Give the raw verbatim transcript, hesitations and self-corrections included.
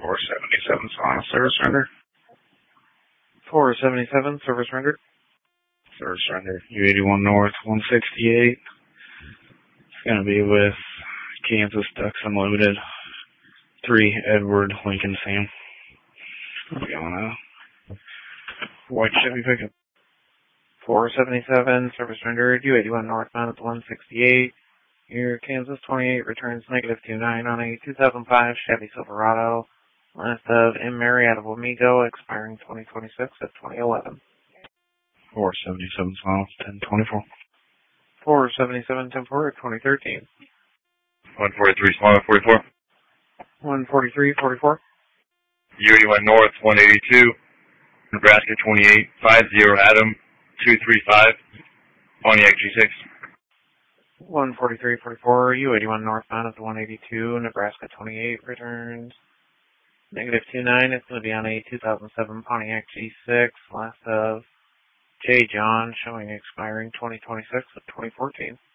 four seventy-seven, Solana service render. four seventy-seven, service rendered. Service render, U eighty-one North, one sixty-eight. It's going to be with Kansas Ducks Unloaded. three Edward Lincoln Sam. What's going on? White Chevy pickup. four seventy-seven, service rendered, U eighty-one northbound at one sixty-eight. Your Kansas twenty-eight returns negative two nine on a two thousand five Chevy Silverado. Last of M. Mary out of Wamego, expiring twenty twenty-six at twenty eleven. four seventy-seven, Solana, ten twenty-four. four seventy-seven, ten four, twenty thirteen. one forty-three, Solana, forty-four. one forty-three, forty-four. U eighty-one North, one eighty-two. Nebraska twenty-eight, fifty Adam, two three five. Pontiac G six. one forty-three, forty-four. U eighty-one northbound at the one eighty-two. Nebraska twenty-eight returns negative two nine. It's going to be on a two thousand seven Pontiac G six. Last of J. John, showing expiring twenty twenty-six at twenty fourteen.